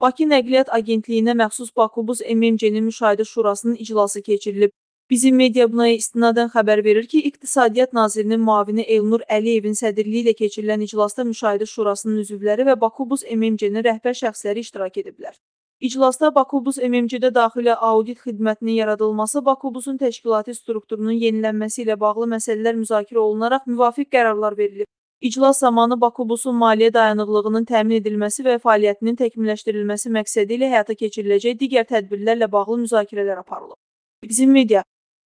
Bakı Nəqliyyat Agentliyinə məxsus Bakubus MMC-nin Müşahidə Şurasının iclası keçirilib. Bizim media buna istinadən xəbər verir ki, İqtisadiyyat Nazirinin müavini Elnur Əliyevin sədrliyi ilə keçirilən iclasda Müşahidə Şurasının üzvləri və Bakubus MMC-nin rəhbər şəxsləri iştirak ediblər. İclasda Bakubus MMC-də daxili audit xidmətinin yaradılması, Bakubusun təşkilati strukturunun yenilənməsi ilə bağlı məsələlər müzakirə olunaraq müvafiq qərarlar verilib. İclas zamanı Bakubusun maliyyə dayanıqlığının təmin edilməsi və fəaliyyətinin təkmilləşdirilməsi məqsədi ilə həyata keçiriləcək digər tədbirlərlə bağlı müzakirələr aparılıb. Bizim media